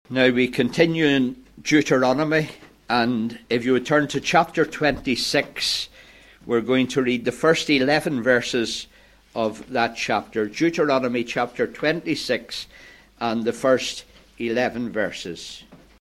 Now we continue in Deuteronomy, and if you would turn to chapter 26, we're going to read the first 11 verses of that chapter. Deuteronomy chapter 26 and the first 11 verses.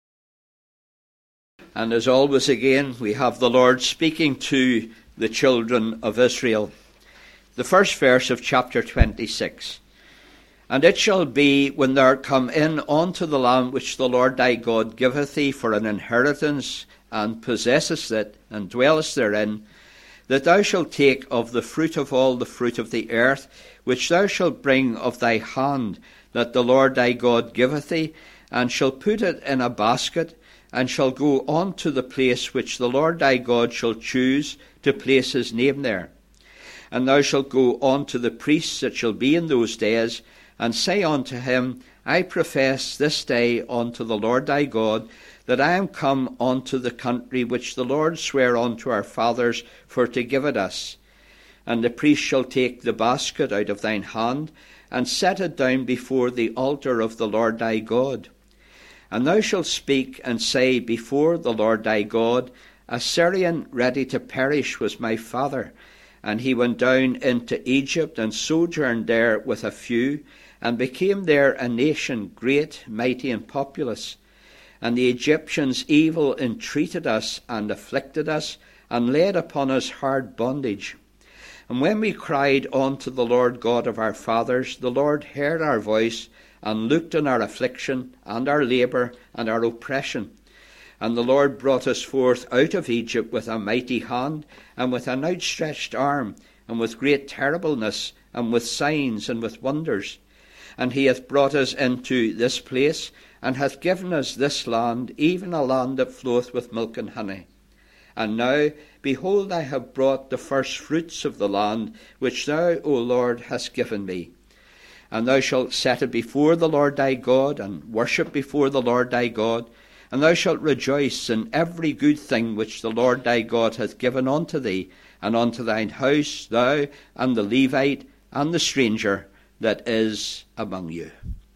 And as always again, we have the Lord speaking to the children of Israel. The first verse of chapter 26. And it shall be, when thou art come in unto the land which the Lord thy God giveth thee for an inheritance, and possessest it, and dwellest therein, that thou shalt take of the fruit of all the fruit of the earth, which thou shalt bring of thy hand, that the Lord thy God giveth thee, and shall put it in a basket, and shall go on to the place which the Lord thy God shall choose to place his name there. And thou shalt go on to the priests that shall be in those days, and say unto him, I profess this day unto the Lord thy God, that I am come unto the country which the Lord sware unto our fathers for to give it us. And the priest shall take the basket out of thine hand, and set it down before the altar of the Lord thy God. And thou shalt speak and say before the Lord thy God, A Syrian ready to perish was my father, and he went down into Egypt, and sojourned there with a few, and became there a nation great, mighty, and populous. And the Egyptians evil entreated us, and afflicted us, and laid upon us hard bondage. And when we cried unto the Lord God of our fathers, the Lord heard our voice, and looked on our affliction, and our labour, and our oppression. And the Lord brought us forth out of Egypt with a mighty hand, and with an outstretched arm, and with great terribleness, and with signs, and with wonders. And he hath brought us into this place, and hath given us this land, even a land that floweth with milk and honey. And now, behold, I have brought the first fruits of the land, which thou, O Lord, hast given me. And thou shalt set it before the Lord thy God, and worship before the Lord thy God. And thou shalt rejoice in every good thing which the Lord thy God hath given unto thee, and unto thine house, thou, and the Levite, and the stranger that is among you.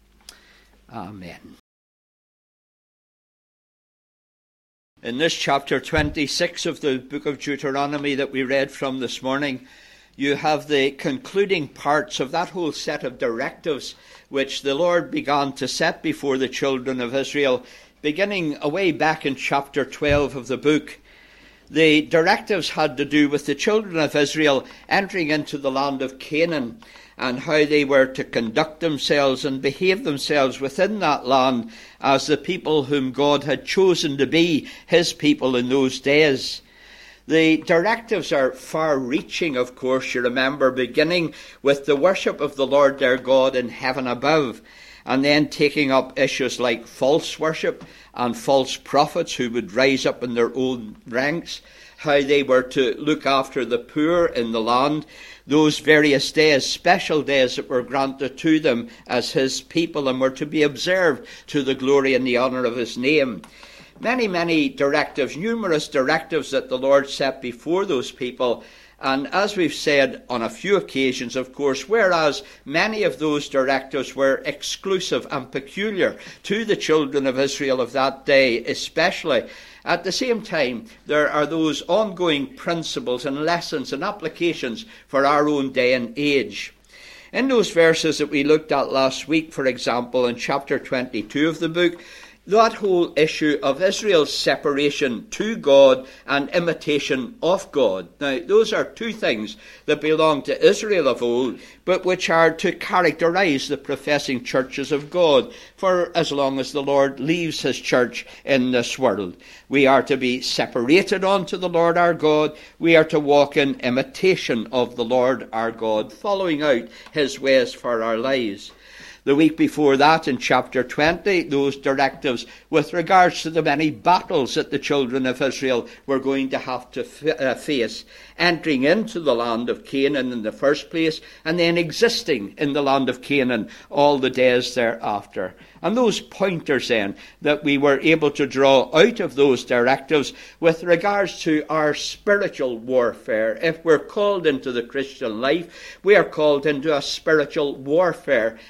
Amen. In this chapter 26 of the book of Deuteronomy that we read from this morning, you have the concluding parts of that whole set of directives which the Lord began to set before the children of Israel, beginning away back in chapter 12 of the book. The directives had to do with the children of Israel entering into the land of Canaan, and how they were to conduct themselves and behave themselves within that land as the people whom God had chosen to be his people in those days. The directives are far-reaching, of course, you remember, beginning with the worship of the Lord their God in heaven above, and then taking up issues like false worship and false prophets who would rise up in their own ranks, how they were to look after the poor in the land, those various days, special days that were granted to them as his people and were to be observed to the glory and the honour of his name. Many, many directives, numerous directives that the Lord set before those people. And as we've said on a few occasions, of course, whereas many of those directives were exclusive and peculiar to the children of Israel of that day especially, at the same time, there are those ongoing principles and lessons and applications for our own day and age. In those verses that we looked at last week, for example, in chapter 22 of the book, that whole issue of Israel's separation to God and imitation of God. Now, those are two things that belong to Israel of old, but which are to characterize the professing churches of God for as long as the Lord leaves his church in this world. We are to be separated unto the Lord our God. We are to walk in imitation of the Lord our God, following out his ways for our lives. The week before that, in chapter 20, those directives with regards to the many battles that the children of Israel were going to have to face, entering into the land of Canaan in the first place, and then existing in the land of Canaan all the days thereafter. And those pointers then that we were able to draw out of those directives with regards to our spiritual warfare. If we're called into the Christian life, we are called into a spiritual warfare in the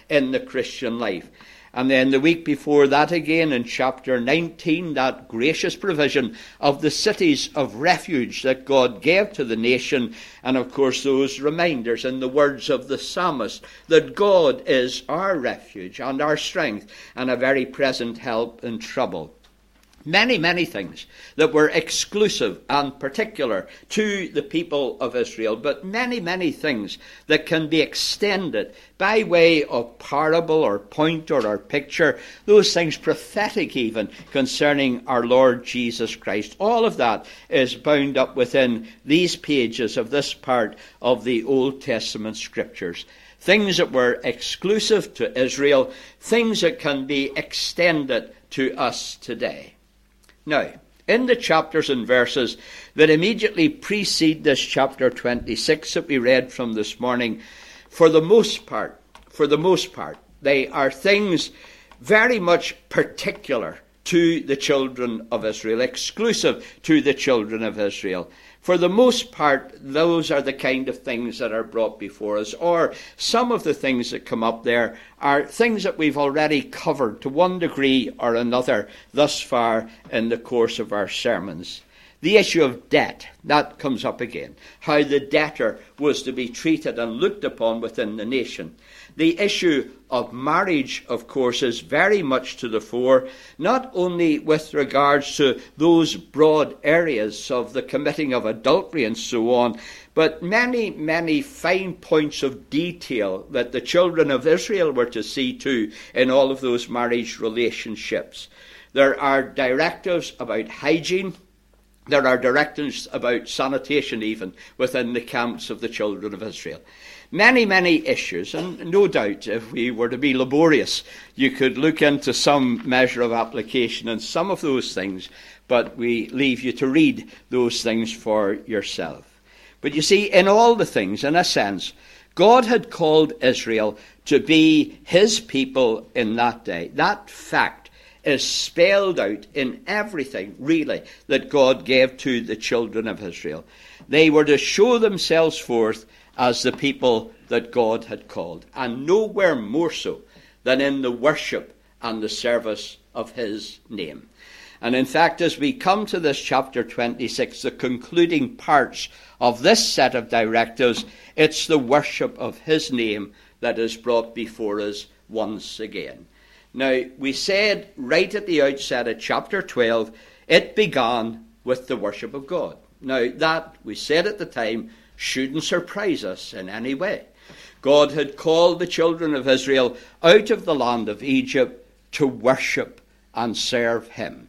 Christian life. And then the week before that again, in chapter 19, that gracious provision of the cities of refuge that God gave to the nation. And of course those reminders in the words of the psalmist that God is our refuge and our strength and a very present help in trouble. Many, many things that were exclusive and particular to the people of Israel, but many, many things that can be extended by way of parable or point or picture, those things prophetic even concerning our Lord Jesus Christ. All of that is bound up within these pages of this part of the Old Testament Scriptures. Things that were exclusive to Israel, things that can be extended to us today. Now, in the chapters and verses that immediately precede this chapter 26 that we read from this morning, for the most part, they are things very much particular to the children of Israel, exclusive to the children of Israel. For the most part, those are the kind of things that are brought before us, or some of the things that come up there are things that we've already covered to one degree or another thus far in the course of our sermons. The issue of debt, that comes up again. How the debtor was to be treated and looked upon within the nation. The issue of marriage, of course, is very much to the fore, not only with regards to those broad areas of the committing of adultery and so on, but many, many fine points of detail that the children of Israel were to see to in all of those marriage relationships. There are directives about hygiene. There are directives about sanitation even within the camps of the children of Israel. Many, many issues, and no doubt if we were to be laborious, you could look into some measure of application in some of those things, but we leave you to read those things for yourself. But you see, in all the things, in a sense, God had called Israel to be his people in that day. That fact is spelled out in everything, really, that God gave to the children of Israel. They were to show themselves forth as the people that God had called, and nowhere more so than in the worship and the service of his name. And in fact, as we come to this chapter 26, the concluding parts of this set of directives, it's the worship of his name that is brought before us once again. Now, we said right at the outset of chapter 12, it began with the worship of God. Now, that, we said at the time, shouldn't surprise us in any way. God had called the children of Israel out of the land of Egypt to worship and serve him.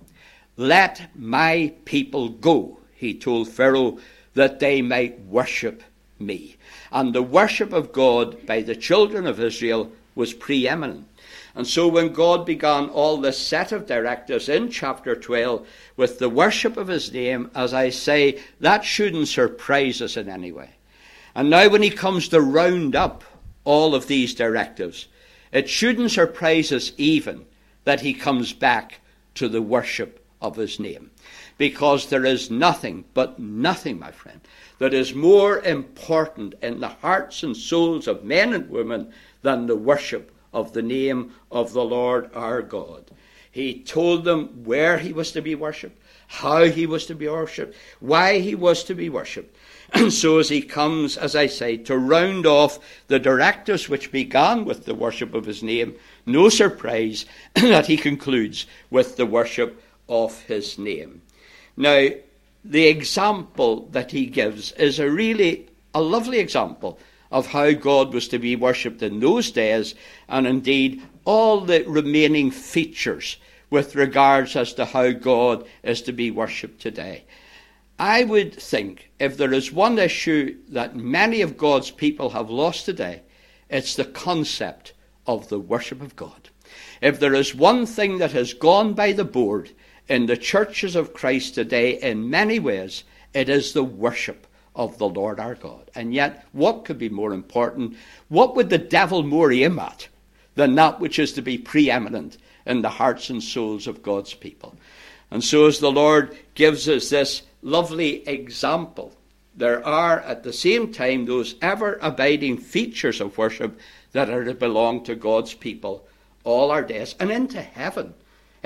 Let my people go, he told Pharaoh, that they might worship me. And the worship of God by the children of Israel was preeminent. And so when God began all this set of directives in chapter 12 with the worship of his name, as I say, that shouldn't surprise us in any way. And now when he comes to round up all of these directives, it shouldn't surprise us even that he comes back to the worship of his name. Because there is nothing, but nothing, my friend, that is more important in the hearts and souls of men and women than the worship of the name of the Lord our God. He told them where he was to be worshipped, how he was to be worshipped, why he was to be worshipped. And so as he comes, as I say, to round off the directives which began with the worship of his name, no surprise that he concludes with the worship of his name. Now, the example that he gives is a lovely example of how God was to be worshipped in those days, and indeed all the remaining features with regards as to how God is to be worshipped today. I would think if there is one issue that many of God's people have lost today, it's the concept of the worship of God. If there is one thing that has gone by the board in the churches of Christ today in many ways, it is the worship of the Lord our God. And yet, what could be more important? What would the devil more aim at than that which is to be preeminent in the hearts and souls of God's people? And so as the Lord gives us this lovely example, there are at the same time those ever-abiding features of worship that are to belong to God's people all our days, and into heaven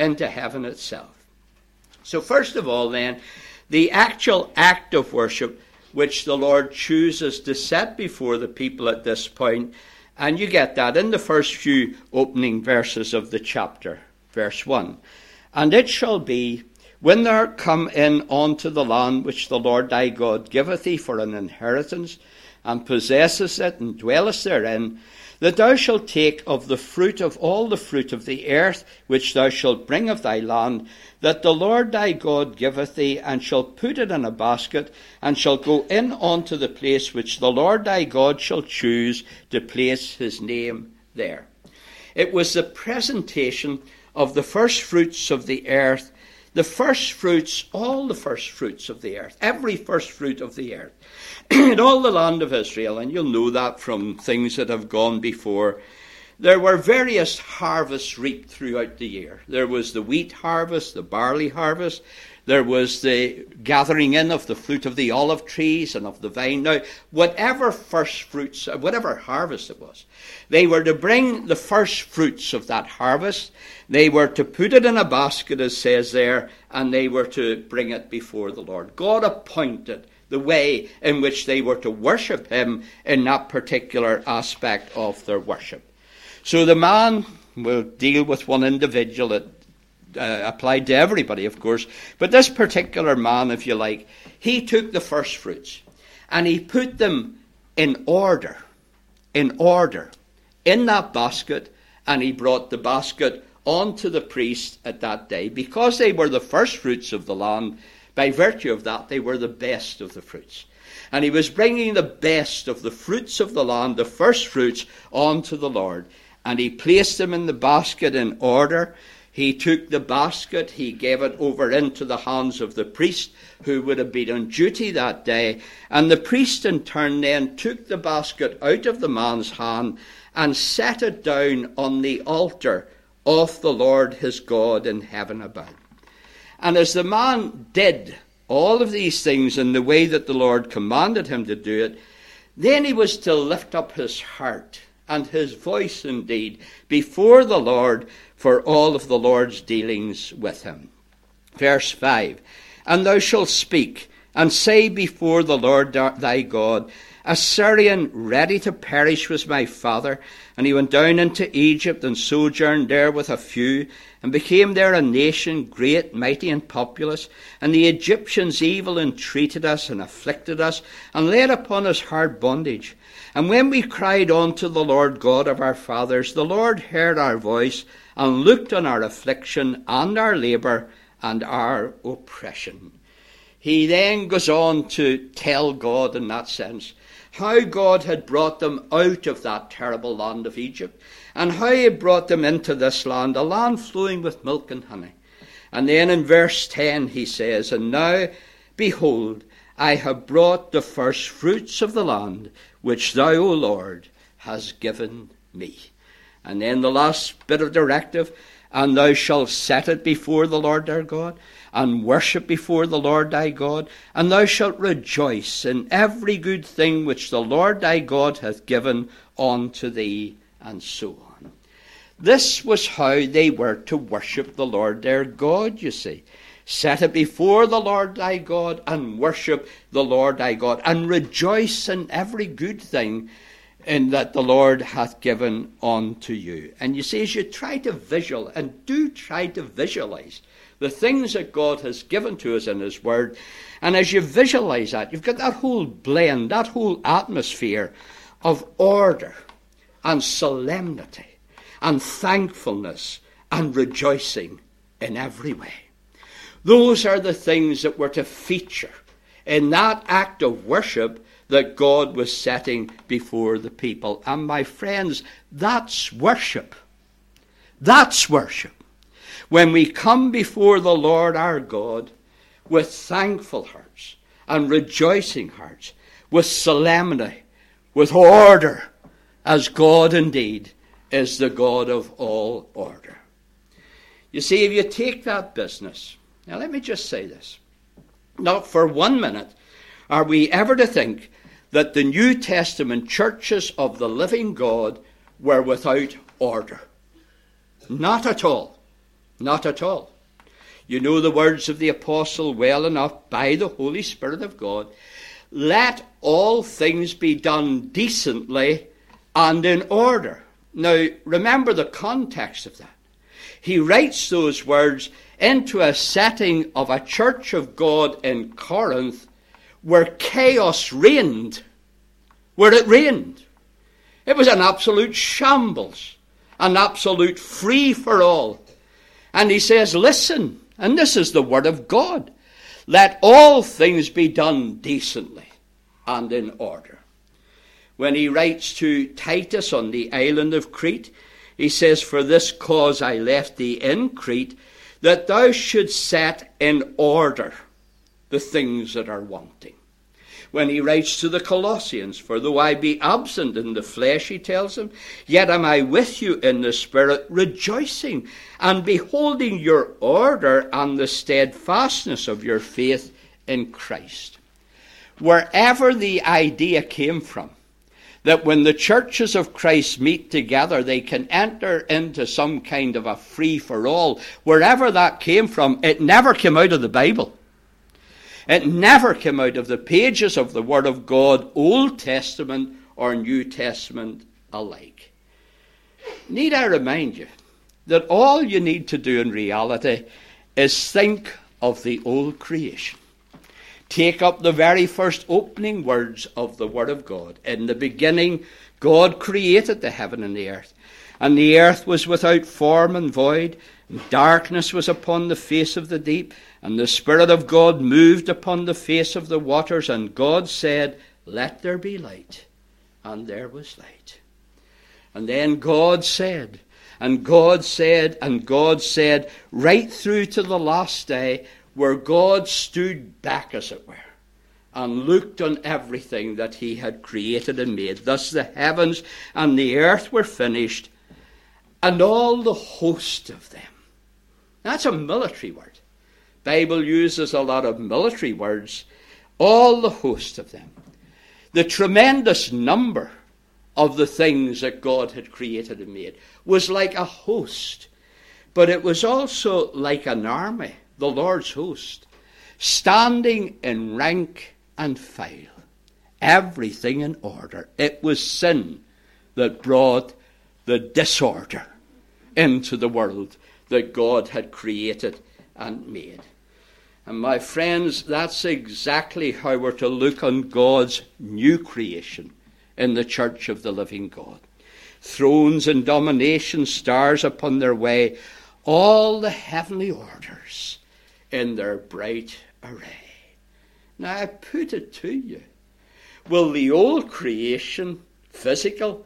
itself. So first of all then, the actual act of worship which the Lord chooses to set before the people at this point, and you get that in the first few opening verses of the chapter. Verse 1, "And it shall be, when thou art come in unto the land which the Lord thy God giveth thee for an inheritance, and possessest it, and dwellest therein, that thou shalt take of the fruit of all the fruit of the earth, which thou shalt bring of thy land, that the Lord thy God giveth thee, and shalt put it in a basket, and shalt go in unto the place which the Lord thy God shall choose to place his name there." It was the presentation of the first fruits of the earth, the first fruits, all the first fruits of the earth, every first fruit of the earth, in all the land of Israel. And you'll know that from things that have gone before. There were various harvests reaped throughout the year. There was the wheat harvest, the barley harvest. There was the gathering in of the fruit of the olive trees and of the vine. Now, whatever first fruits, whatever harvest it was, they were to bring the first fruits of that harvest. They were to put it in a basket, as says there, and they were to bring it before the Lord. God appointed the way in which they were to worship him in that particular aspect of their worship. So the man will deal with one individual. It applied to everybody, of course. But this particular man, if you like, he took the first fruits and he put them in order, in that basket, and he brought the basket onto the priest at that day. Because they were the first fruits of the land, by virtue of that, they were the best of the fruits. And he was bringing the best of the fruits of the land, the first fruits, onto the Lord. And he placed them in the basket in order. He took the basket, he gave it over into the hands of the priest who would have been on duty that day. And the priest in turn then took the basket out of the man's hand and set it down on the altar of the Lord his God in heaven above. And as the man did all of these things in the way that the Lord commanded him to do it, then he was to lift up his heart and his voice indeed before the Lord for all of the Lord's dealings with him. Verse 5, "And thou shalt speak, and say before the Lord thy God, a Syrian ready to perish was my father, and he went down into Egypt and sojourned there with a few, and became there a nation great, mighty, and populous. And the Egyptians evil entreated us and afflicted us, and laid upon us hard bondage. And when we cried unto the Lord God of our fathers, the Lord heard our voice, and looked on our affliction and our labour and our oppression." He then goes on to tell God in that sense how God had brought them out of that terrible land of Egypt, and how he had brought them into this land, a land flowing with milk and honey. And then in verse 10 he says, "And now, behold, I have brought the first fruits of the land, which thou, O Lord, hast given me." And then the last bit of directive, "And thou shalt set it before the Lord our God, and worship before the Lord thy God, and thou shalt rejoice in every good thing which the Lord thy God hath given unto thee," and so on. This was how they were to worship the Lord their God, you see. Set it before the Lord thy God, and worship the Lord thy God, and rejoice in every good thing in that the Lord hath given unto you. And you see, as you try to visualize the things that God has given to us in his word, and as you visualize that, you've got that whole blend, that whole atmosphere of order and solemnity and thankfulness and rejoicing in every way. Those are the things that were to feature in that act of worship that God was setting before the people. And my friends, that's worship. That's worship. When we come before the Lord our God with thankful hearts and rejoicing hearts, with solemnity, with order, as God indeed is the God of all order. You see, if you take that business, now let me just say this, not for 1 minute are we ever to think that the New Testament churches of the living God were without order. Not at all. Not at all. You know the words of the apostle well enough, by the Holy Spirit of God. Let all things be done decently and in order. Now, remember the context of that. He writes those words into a setting of a church of God in Corinth where chaos reigned. Where it reigned. It was an absolute shambles. An absolute free-for-all. And he says, listen, and this is the word of God. Let all things be done decently and in order. When he writes to Titus on the island of Crete, he says, for this cause I left thee in Crete, that thou shouldst set in order the things that are wanting. When he writes to the Colossians, for though I be absent in the flesh, he tells them, yet am I with you in the spirit, rejoicing and beholding your order and the steadfastness of your faith in Christ. Wherever the idea came from, that when the churches of Christ meet together, they can enter into some kind of a free-for-all, wherever that came from, it never came out of the Bible. It never came out of the pages of the Word of God, Old Testament or New Testament alike. Need I remind you that all you need to do in reality is think of the old creation. Take up the very first opening words of the Word of God. In the beginning, God created the heaven and the earth was without form and void, and darkness was upon the face of the deep, and the Spirit of God moved upon the face of the waters, and God said, let there be light. And there was light. And then God said, and God said, and God said, right through to the last day, where God stood back, as it were, and looked on everything that he had created and made. Thus the heavens and the earth were finished, and all the host of them. That's a military word. Bible uses a lot of military words. All the host of them. The tremendous number of the things that God had created and made was like a host. But it was also like an army, the Lord's host, standing in rank and file. Everything in order. It was sin that brought the disorder into the world that God had created and made. And my friends, that's exactly how we're to look on God's new creation in the church of the living God. Thrones and domination, stars upon their way, all the heavenly orders in their bright array. Now I put it to you, will the old creation, physical,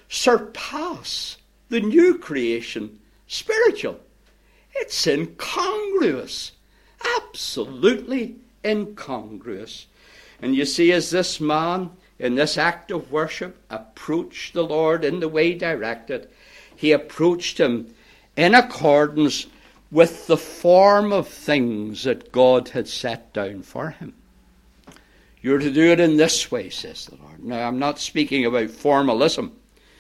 surpass the new creation, spiritual? It's incongruous. Absolutely incongruous. And you see, as this man, in this act of worship, approached the Lord in the way directed, he approached him in accordance with the form of things that God had set down for him. You're to do it in this way, says the Lord. Now, I'm not speaking about formalism.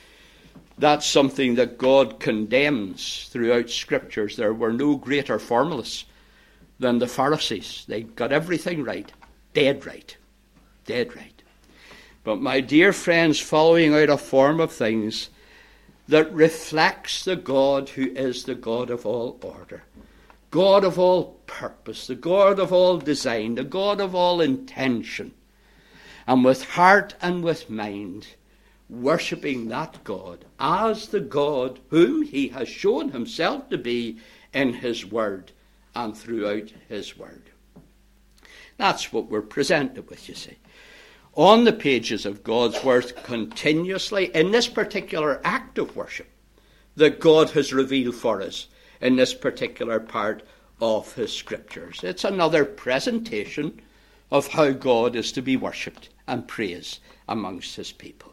That's something that God condemns throughout Scriptures. There were no greater formalists than the Pharisees. They got everything right. Dead right. Dead right. But my dear friends, following out a form of things that reflects the God who is the God of all order, God of all purpose, the God of all design, the God of all intention, and with heart and with mind, worshipping that God as the God whom he has shown himself to be in his word and throughout his word. That's what we're presented with, you see. On the pages of God's word continuously in this particular act of worship that God has revealed for us in this particular part of his scriptures. It's another presentation of how God is to be worshipped and praised amongst his people.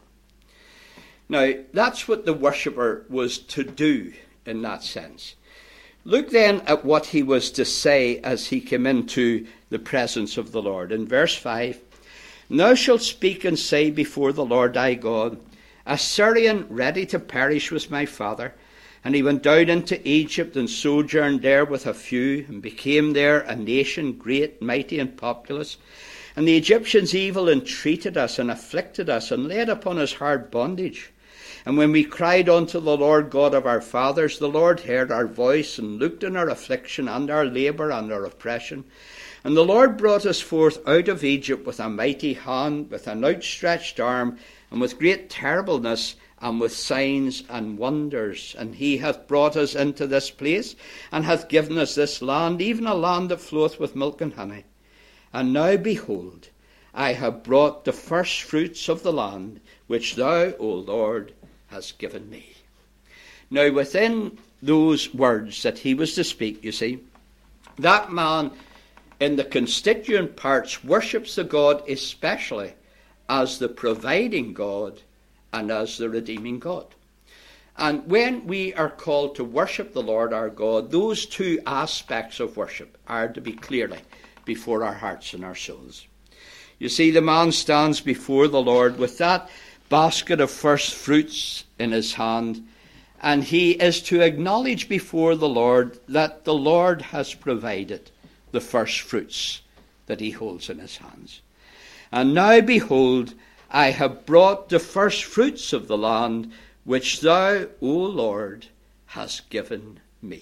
Now, that's what the worshipper was to do in that sense. Look then at what he was to say as he came into the presence of the Lord. In verse 5, "Thou shalt speak and say before the Lord thy God, A Syrian ready to perish was my father. And he went down into Egypt and sojourned there with a few, and became there a nation great, mighty, and populous. And the Egyptians evil entreated us, and afflicted us, and laid upon us hard bondage. And when we cried unto the Lord God of our fathers, the Lord heard our voice, and looked on our affliction, and our labour, and our oppression. And the Lord brought us forth out of Egypt with a mighty hand, with an outstretched arm, and with great terribleness, and with signs and wonders. And he hath brought us into this place, and hath given us this land, even a land that floweth with milk and honey. And now, behold, I have brought the first fruits of the land, which thou, O Lord, hast given me. Now, within those words that he was to speak, you see, that man in the constituent parts worships the God especially as the providing God and as the redeeming God. And when we are called to worship the Lord our God, those two aspects of worship are to be clearly before our hearts and our souls. You see, the man stands before the Lord with that basket of first fruits in his hand, and he is to acknowledge before the Lord that the Lord has provided the first fruits that he holds in his hands. And now, behold, I have brought the first fruits of the land, which thou, O Lord, hast given me.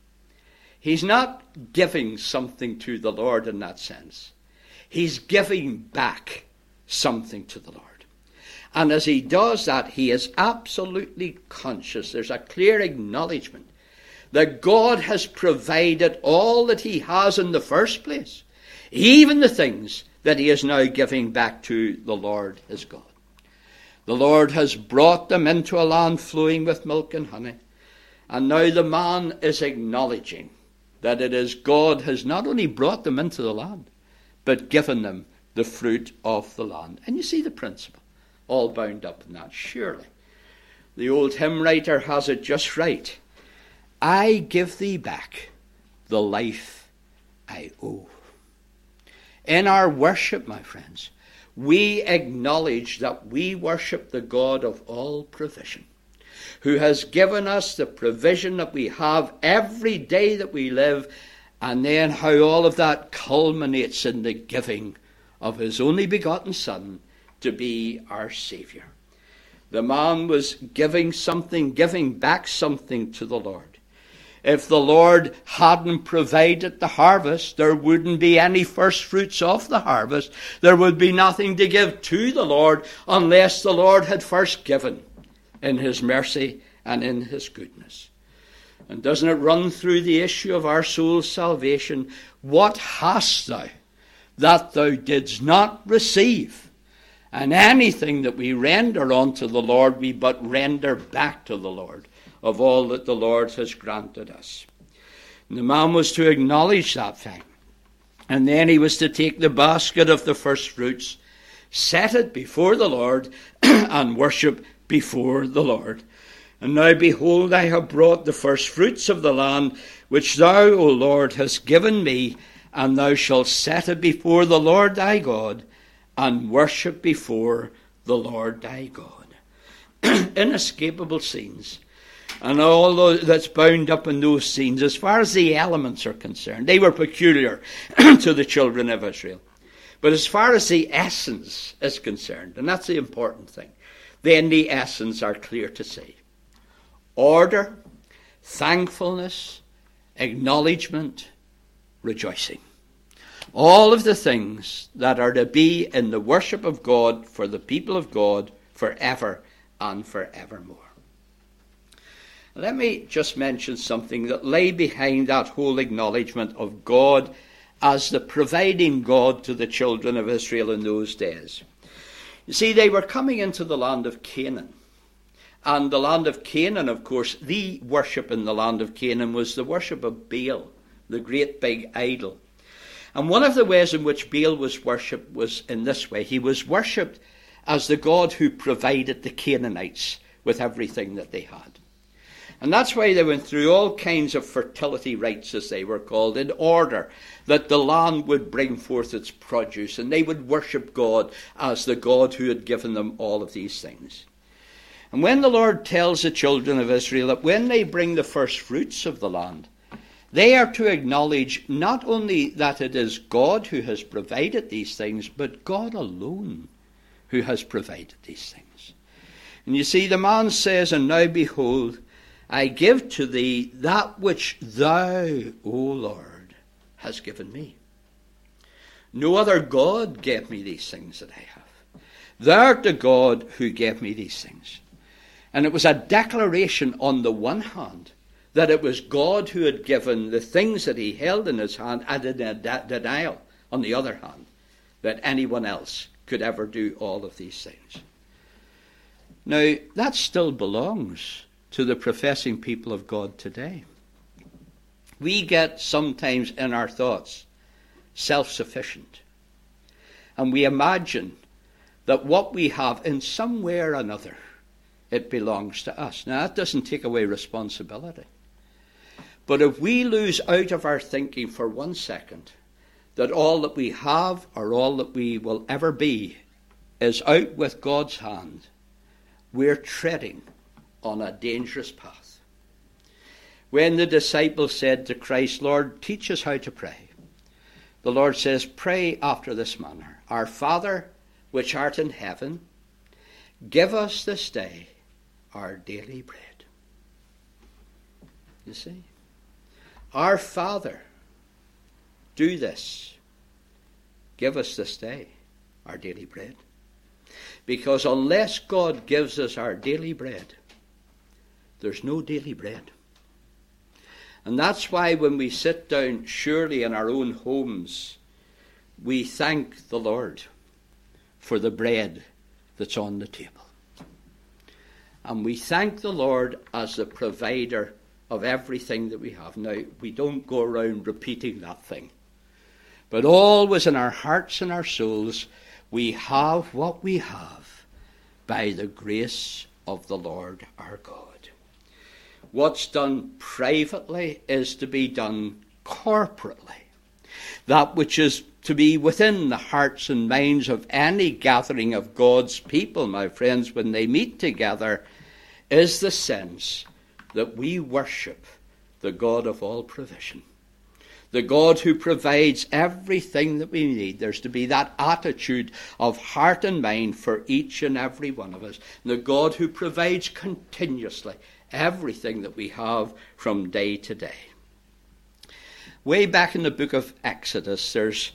He's not giving something to the Lord in that sense. He's giving back something to the Lord. And as he does that, he is absolutely conscious. There's a clear acknowledgement that God has provided all that he has in the first place, even the things that he is now giving back to the Lord his God. The Lord has brought them into a land flowing with milk and honey. And now the man is acknowledging that it is God has not only brought them into the land, but given them the fruit of the land. And you see the principle all bound up in that. Surely the old hymn writer has it just right. I give thee back the life I owe. In our worship, my friends, we acknowledge that we worship the God of all provision, who has given us the provision that we have every day that we live, and then how all of that culminates in the giving of his only begotten Son to be our Saviour. The man was giving back something to the Lord. If the Lord hadn't provided the harvest, there wouldn't be any first fruits of the harvest. There would be nothing to give to the Lord unless the Lord had first given in his mercy and in his goodness. And doesn't it run through the issue of our soul's salvation? What hast thou that thou didst not receive? And anything that we render unto the Lord, we but render back to the Lord of all that the Lord has granted us. And the man was to acknowledge that fact. And then he was to take the basket of the first fruits, set it before the Lord, and worship before the Lord. And now, behold, I have brought the first fruits of the land, which thou, O Lord, hast given me, and thou shalt set it before the Lord thy God, and worship before the Lord thy God. Inescapable scenes. And all that's bound up in those scenes, as far as the elements are concerned, they were peculiar to the children of Israel. But as far as the essence is concerned, and that's the important thing, then the essence are clear to see. Order, thankfulness, acknowledgement, rejoicing. All of the things that are to be in the worship of God for the people of God forever and forevermore. Let me just mention something that lay behind that whole acknowledgement of God as the providing God to the children of Israel in those days. You see, they were coming into the land of Canaan. And the land of Canaan, of course, the worship in the land of Canaan was the worship of Baal, the great big idol. And one of the ways in which Baal was worshipped was in this way. He was worshipped as the God who provided the Canaanites with everything that they had. And that's why they went through all kinds of fertility rites, as they were called, in order that the land would bring forth its produce, and they would worship God as the God who had given them all of these things. And when the Lord tells the children of Israel that when they bring the first fruits of the land, they are to acknowledge not only that it is God who has provided these things, but God alone who has provided these things. And you see, the man says, and now behold, I give to thee that which thou, O Lord, hast given me. No other God gave me these things that I have. Thou art the God who gave me these things. And it was a declaration on the one hand that it was God who had given the things that he held in his hand, and a denial on the other hand that anyone else could ever do all of these things. Now, that still belongs to the professing people of God today. We get sometimes in our thoughts self-sufficient, and we imagine that what we have in some way or another, it belongs to us. Now, that doesn't take away responsibility. But if we lose out of our thinking for 1 second that all that we have or all that we will ever be is out with God's hand, we're treading on a dangerous path. When the disciples said to Christ, Lord, teach us how to pray, the Lord says, pray after this manner. Our Father, which art in heaven, give us this day our daily bread. You see? Our Father, do this. Give us this day our daily bread. Because unless God gives us our daily bread, there's no daily bread. And that's why when we sit down surely in our own homes, we thank the Lord for the bread that's on the table. And we thank the Lord as the provider of everything that we have. Now, we don't go around repeating that thing. But always in our hearts and our souls, we have what we have by the grace of the Lord our God. What's done privately is to be done corporately. That which is to be within the hearts and minds of any gathering of God's people, my friends, when they meet together, is the sense that we worship the God of all provision. The God who provides everything that we need. There's to be that attitude of heart and mind for each and every one of us. The God who provides continuously everything that we have from day to day. Way back in the book of Exodus, there's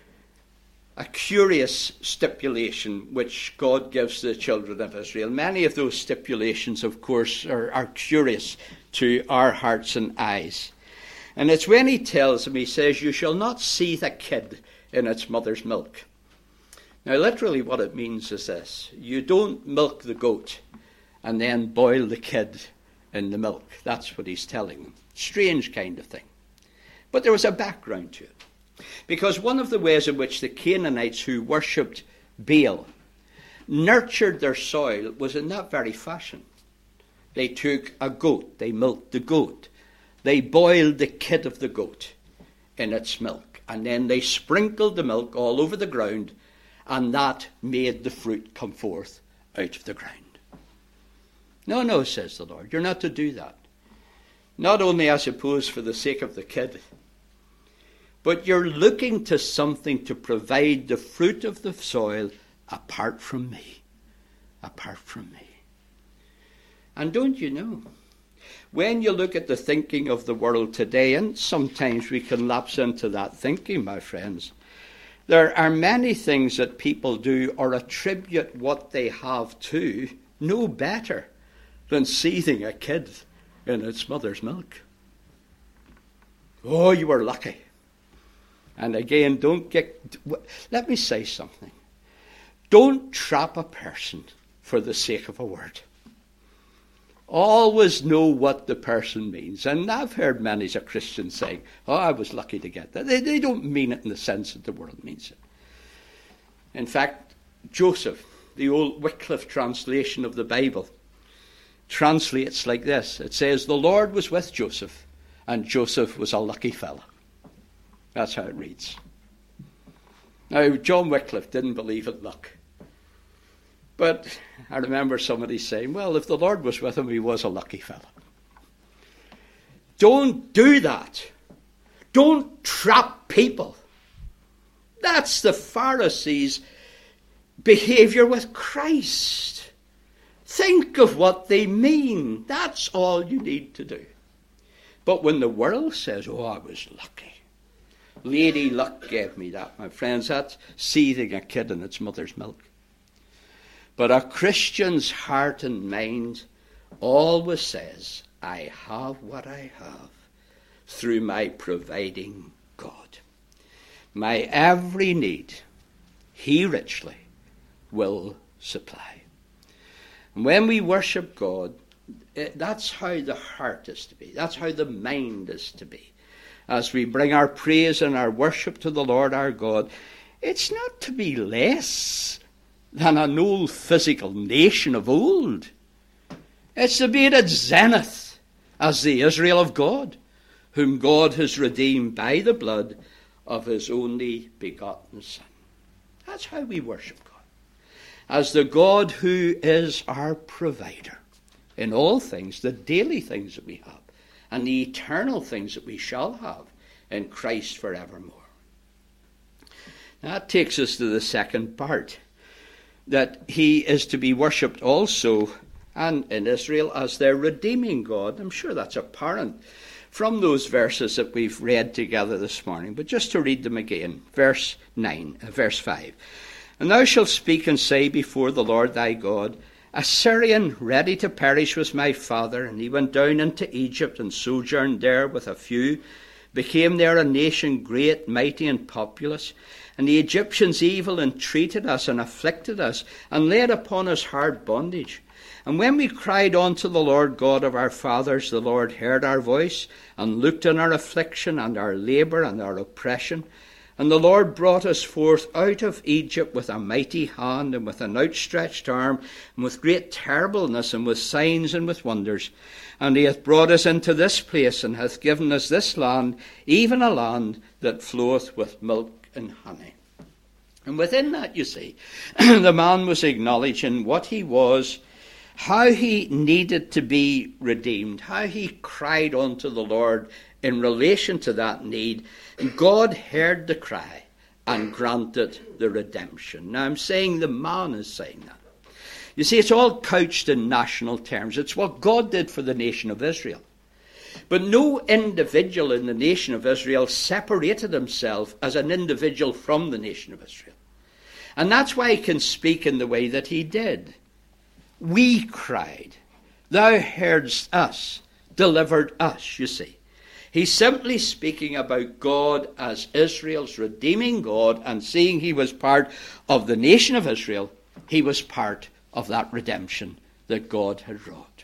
a curious stipulation which God gives to the children of Israel. Many of those stipulations, of course, are curious to our hearts and eyes. And it's when he tells them, he says, you shall not seethe a kid in its mother's milk. Now, literally what it means is this. You don't milk the goat and then boil the kid in the milk. That's what he's telling them. Strange kind of thing. But there was a background to it. Because one of the ways in which the Canaanites who worshipped Baal nurtured their soil was in that very fashion. They took a goat, they milked the goat, they boiled the kid of the goat in its milk, and then they sprinkled the milk all over the ground, and that made the fruit come forth out of the ground. No, no, says the Lord, you're not to do that. Not only, I suppose, for the sake of the kid, but you're looking to something to provide the fruit of the soil apart from me. Apart from me. And don't you know, when you look at the thinking of the world today, and sometimes we can lapse into that thinking, my friends, there are many things that people do or attribute what they have to no better than seething a kid in its mother's milk. Oh, you were lucky. And again, let me say something. Don't trap a person for the sake of a word. Always know what the person means. And I've heard many a Christian saying, oh, I was lucky to get that. They don't mean it in the sense that the world means it. In fact, Joseph, the old Wycliffe translation of the Bible, translates like this. It says, the Lord was with Joseph, and Joseph was a lucky fella. That's how it reads. Now, John Wycliffe didn't believe in luck. But I remember somebody saying, well, if the Lord was with him, he was a lucky fellow. Don't do that. Don't trap people. That's the Pharisees' behavior with Christ. Think of what they mean. That's all you need to do. But when the world says, oh, I was lucky, Lady Luck gave me that, my friends, that's seething a kid in its mother's milk. But a Christian's heart and mind always says, I have what I have through my providing God. My every need, he richly will supply. And when we worship God, that's how the heart is to be. That's how the mind is to be. As we bring our praise and our worship to the Lord our God, it's not to be less than an old physical nation of old. It's to be at its zenith as the Israel of God, whom God has redeemed by the blood of his only begotten Son. That's how we worship God. As the God who is our provider in all things, the daily things that we have, and the eternal things that we shall have in Christ forevermore. That takes us to the second part, that he is to be worshipped also and in Israel as their redeeming God. I'm sure that's apparent from those verses that we've read together this morning, but just to read them again. Verse 5. And thou shalt speak and say before the Lord thy God, a Syrian ready to perish was my father, and he went down into Egypt and sojourned there with a few, became there a nation great, mighty, and populous. And the Egyptians evil entreated us and afflicted us, and laid upon us hard bondage. And when we cried unto the Lord God of our fathers, the Lord heard our voice, and looked on our affliction, and our labour, and our oppression. And the Lord brought us forth out of Egypt with a mighty hand, and with an outstretched arm, and with great terribleness, and with signs, and with wonders. And he hath brought us into this place, and hath given us this land, even a land that floweth with milk and honey. And within that, you see, the man was acknowledging what he was, how he needed to be redeemed, how he cried unto the Lord in relation to that need. And God heard the cry and granted the redemption. Now I'm saying the man is saying that. You see, it's all couched in national terms. It's what God did for the nation of Israel. But no individual in the nation of Israel separated himself as an individual from the nation of Israel. And that's why he can speak in the way that he did. We cried, thou heardst us, delivered us, you see. He's simply speaking about God as Israel's redeeming God, and seeing he was part of the nation of Israel, he was part of that redemption that God had wrought.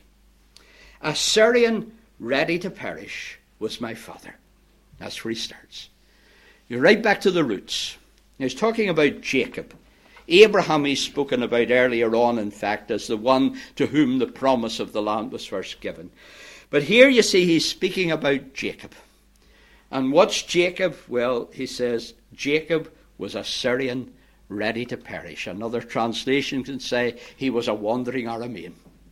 A Syrian ready to perish was my father. That's where he starts. You're right back to the roots. He's talking about Jacob. Abraham he's spoken about earlier on, in fact, as the one to whom the promise of the land was first given. But here you see he's speaking about Jacob. And what's Jacob? Well, he says Jacob was a Syrian ready to perish. Another translation can say he was a wandering Aramean.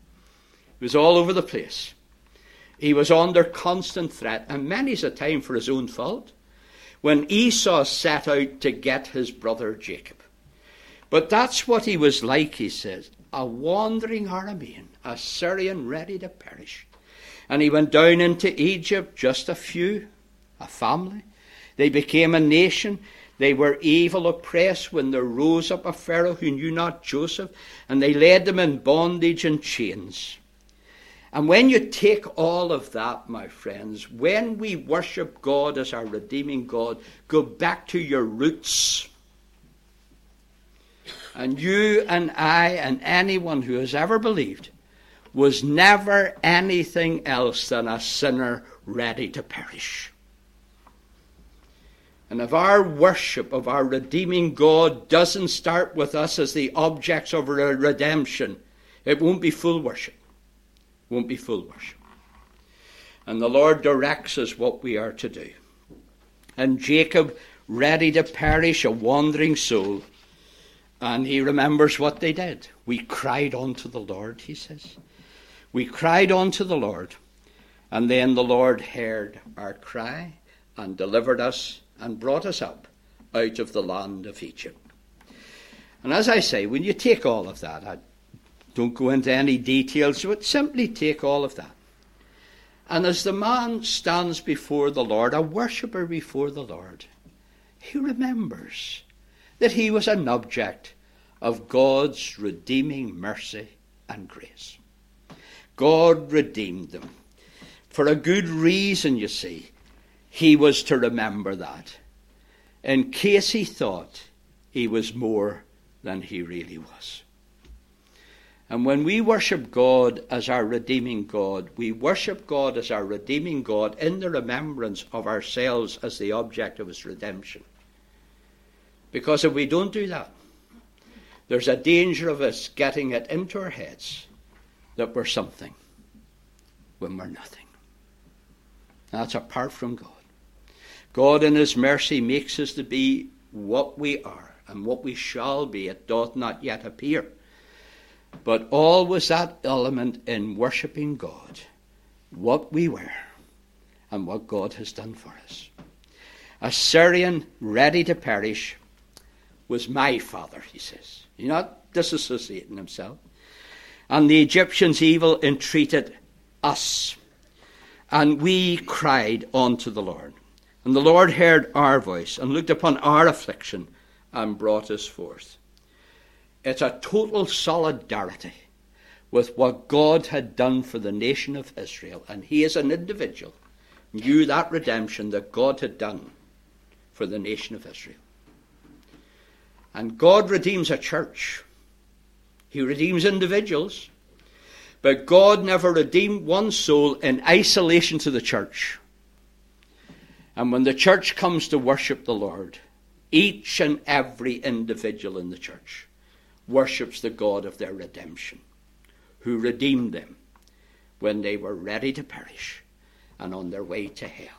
He was all over the place. He was under constant threat, and many's a time for his own fault, when Esau set out to get his brother Jacob. But that's what he was like, he says, a wandering Aramean, a Syrian ready to perish. And he went down into Egypt, just a few, a family. They became a nation. They were evil, oppressed, when there rose up a Pharaoh who knew not Joseph, and they led them in bondage and chains. And when you take all of that, my friends, when we worship God as our redeeming God, go back to your roots. And you and I and anyone who has ever believed was never anything else than a sinner ready to perish. And if our worship of our redeeming God doesn't start with us as the objects of our redemption, it won't be full worship. Won't be full worship. And the Lord directs us what we are to do. And Jacob, ready to perish, a wandering soul, And he remembers what they did. We cried unto the Lord, he says. We cried unto the Lord. And then the Lord heard our cry and delivered us and brought us up out of the land of Egypt. And as I say, when you take all of that, I don't go into any details, but simply take all of that. And as the man stands before the Lord, a worshipper before the Lord, he remembers that he was an object of God's redeeming mercy and grace. God redeemed them. For a good reason, you see, he was to remember that, in case he thought he was more than he really was. And when we worship God as our redeeming God, we worship God as our redeeming God in the remembrance of ourselves as the object of his redemption. Because if we don't do that, there's a danger of us getting it into our heads that we're something when we're nothing. That's apart from God. God in his mercy makes us to be what we are and what we shall be. It doth not yet appear. But always that element in worshipping God, what we were and what God has done for us. A Syrian ready to perish was my father, he says. He's not disassociating himself. And the Egyptians' evil entreated us. And we cried unto the Lord. And the Lord heard our voice and looked upon our affliction and brought us forth. It's a total solidarity with what God had done for the nation of Israel. And he as an individual knew that redemption that God had done for the nation of Israel. And God redeems a church. He redeems individuals. But God never redeemed one soul in isolation to the church. And when the church comes to worship the Lord, each and every individual in the church worships the God of their redemption, who redeemed them when they were ready to perish and on their way to hell.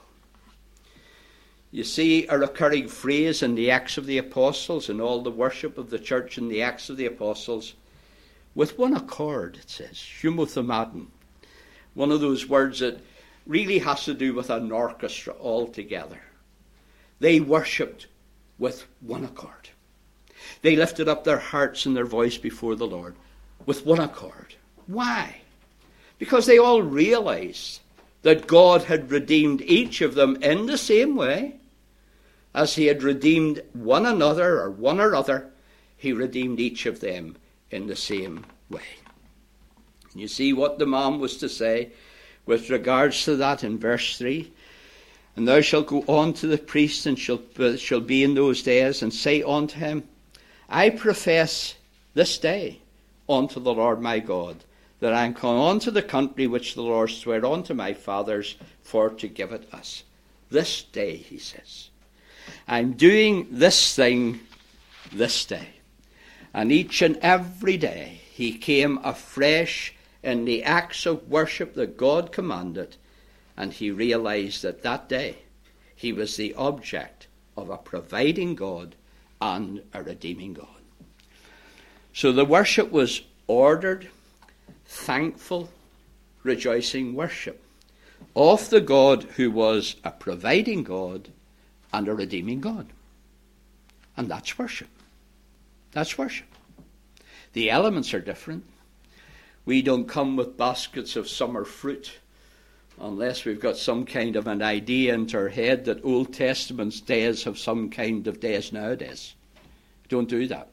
You see a recurring phrase in the Acts of the Apostles and all the worship of the church in the Acts of the Apostles. With one accord, it says, humothomaton, one of those words that really has to do with an orchestra altogether. They worshipped with one accord. They lifted up their hearts and their voice before the Lord with one accord. Why? Because they all realized that God had redeemed each of them in the same way as he had redeemed one another or one or other. He redeemed each of them in the same way. You see what the man was to say with regards to that in verse 3. And thou shalt go on to the priest, and shall be in those days, and say unto him, I profess this day unto the Lord my God, that I am come unto the country which the Lord sware unto my fathers for to give it us. This day, he says. I'm doing this thing this day. And each and every day he came afresh in the acts of worship that God commanded, and he realized that that day he was the object of a providing God and a redeeming God. So the worship was ordered, thankful, rejoicing worship of the God who was a providing God and a redeeming God. And that's worship. That's worship. The elements are different. We don't come with baskets of summer fruit unless we've got some kind of an idea into our head that Old Testament's days have some kind of days nowadays. Don't do that.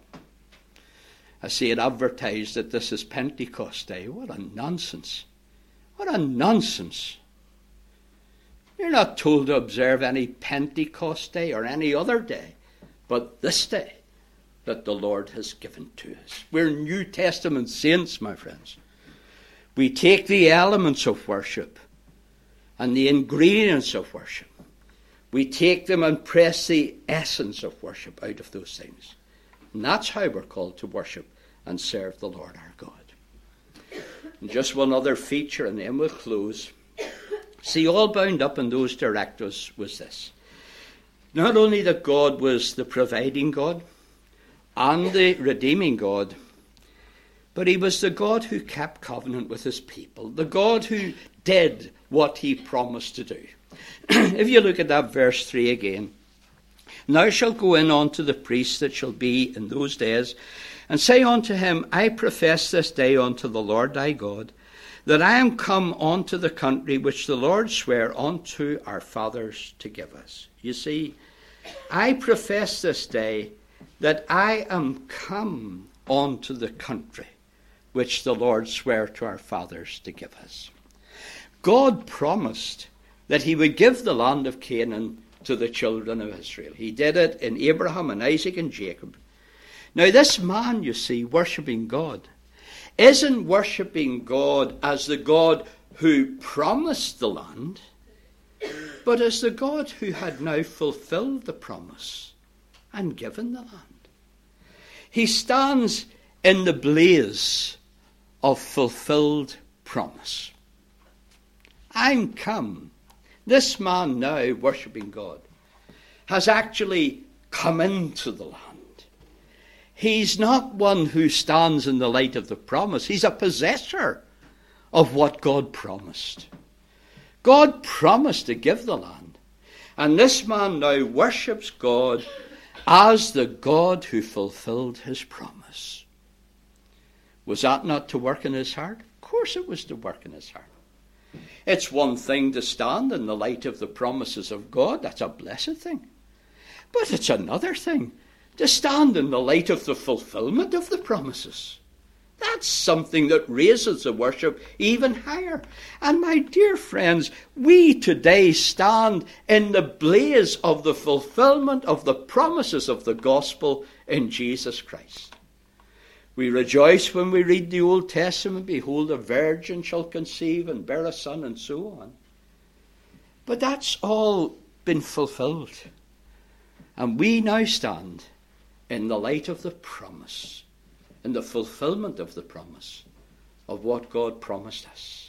I see it advertised that this is Pentecost Day. What a nonsense. What a nonsense. You're not told to observe any Pentecost Day or any other day, but this day that the Lord has given to us. We're New Testament saints, my friends. We take the elements of worship and the ingredients of worship. We take them and press the essence of worship out of those things. And that's how we're called to worship and serve the Lord our God. And just one other feature, and then we'll close. See, all bound up in those directives was this. Not only that God was the providing God, and the redeeming God, but he was the God who kept covenant with his people, the God who did what he promised to do. If you look at that verse 3 again, "Now shall go in unto the priest that shall be in those days, and say unto him, I profess this day unto the Lord thy God, that I am come unto the country which the Lord sware unto our fathers to give us." You see, I profess this day that I am come unto the country which the Lord sware to our fathers to give us. God promised that he would give the land of Canaan to the children of Israel. He did it in Abraham and Isaac and Jacob. Now this man, you see, worshipping God, isn't worshipping God as the God who promised the land, but as the God who had now fulfilled the promise and given the land. He stands in the blaze of fulfilled promise. I'm come. This man now, worshipping God, has actually come into the land. He's not one who stands in the light of the promise. He's a possessor of what God promised. God promised to give the land. And this man now worships God as the God who fulfilled his promise. Was that not to work in his heart? Of course it was to work in his heart. It's one thing to stand in the light of the promises of God. That's a blessed thing. But it's another thing to stand in the light of the fulfillment of the promises. That's something that raises the worship even higher. And my dear friends, we today stand in the blaze of the fulfillment of the promises of the gospel in Jesus Christ. We rejoice when we read the Old Testament, "Behold, a virgin shall conceive and bear a son," and so on. But that's all been fulfilled. And we now stand in the light of the promise, in the fulfillment of the promise of what God promised us.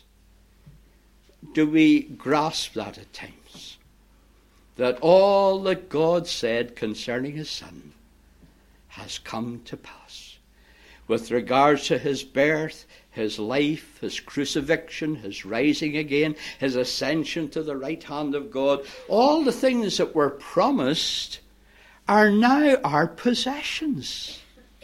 Do we grasp that at times? That all that God said concerning his Son has come to pass. With regards to his birth, his life, his crucifixion, his rising again, his ascension to the right hand of God, all the things that were promised are now our possessions.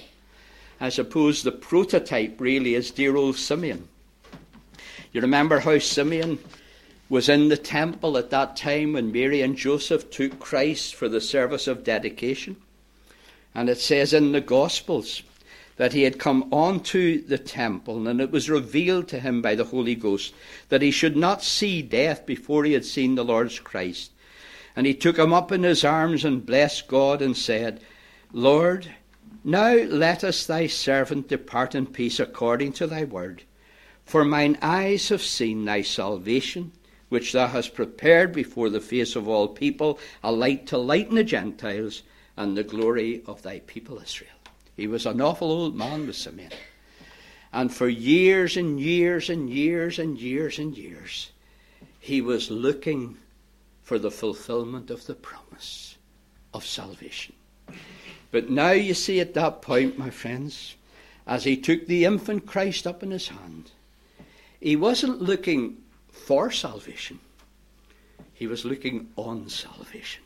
I suppose the prototype really is dear old Simeon. You remember how Simeon was in the temple at that time when Mary and Joseph took Christ for the service of dedication? And it says in the Gospels that he had come onto the temple, and it was revealed to him by the Holy Ghost that he should not see death before he had seen the Lord's Christ. And he took him up in his arms and blessed God and said, "Lord, now lettest thy servant depart in peace according to thy word. For mine eyes have seen thy salvation, which thou hast prepared before the face of all people, a light to lighten the Gentiles, and the glory of thy people Israel." He was an awful old man, was Simeon. And for years and years and years and years and years, he was looking for the fulfillment of the promise of salvation. But now you see at that point, my friends, as he took the infant Christ up in his hand, he wasn't looking for salvation. He was looking on salvation.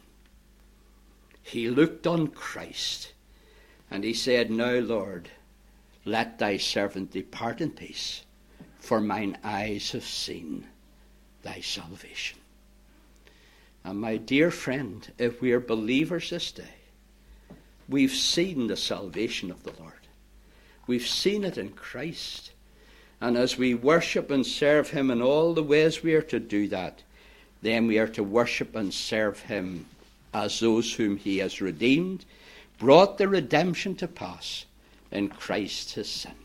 He looked on Christ. And he said, "Now, Lord, let thy servant depart in peace, for mine eyes have seen thy salvation." And my dear friend, if we are believers this day, we've seen the salvation of the Lord. We've seen it in Christ. And as we worship and serve him in all the ways we are to do that, then we are to worship and serve him as those whom he has redeemed, brought the redemption to pass in Christ his Son.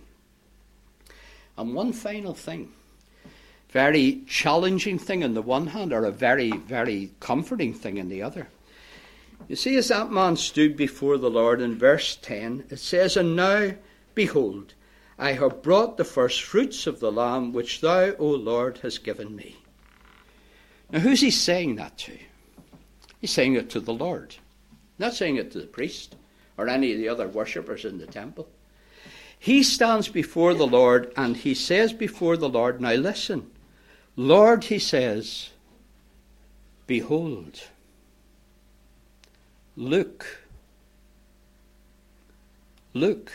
And one final thing, very challenging thing on the one hand, or a very, very comforting thing on the other. You see, as that man stood before the Lord in verse 10, it says, "And now, behold, I have brought the first fruits of the lamb which thou, O Lord, hast given me." Now, who's he saying that to? He's saying it to the Lord. Not saying it to the priest or any of the other worshippers in the temple. He stands before the Lord and he says before the Lord, now listen, Lord, he says, behold, look, look,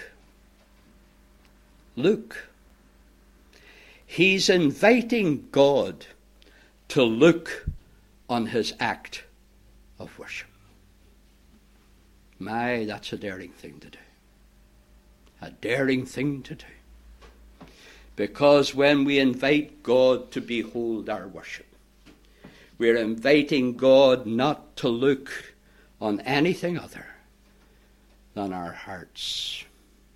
look. He's inviting God to look on his act of worship. My, that's a daring thing to do. A daring thing to do. Because when we invite God to behold our worship, we're inviting God not to look on anything other than our hearts.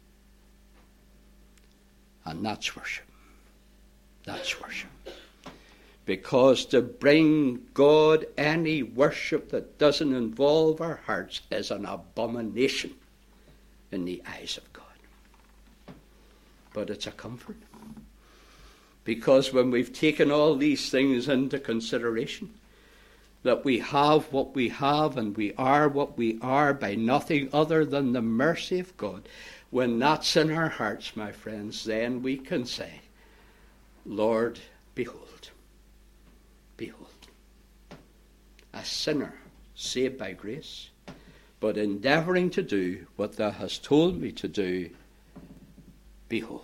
And that's worship. That's worship. Because to bring God any worship that doesn't involve our hearts is an abomination in the eyes of God. But it's a comfort. Because when we've taken all these things into consideration, that we have what we have and we are what we are by nothing other than the mercy of God, when that's in our hearts, my friends, then we can say, Lord, behold, behold, a sinner saved by grace, but endeavouring to do what thou hast told me to do, behold.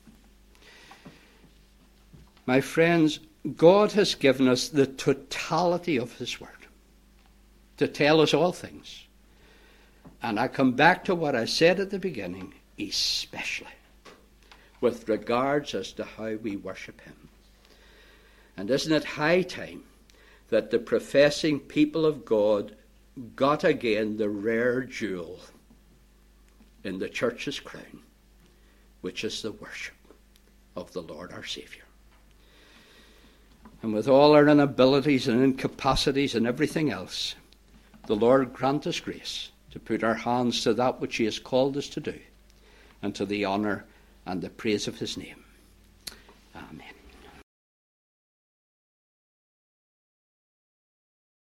My friends, God has given us the totality of his word to tell us all things. And I come back to what I said at the beginning, especially with regards as to how we worship him. And isn't it high time that the professing people of God got again the rare jewel in the church's crown, which is the worship of the Lord our Saviour. And with all our inabilities and incapacities and everything else, the Lord grant us grace to put our hands to that which he has called us to do, and to the honour and the praise of his name.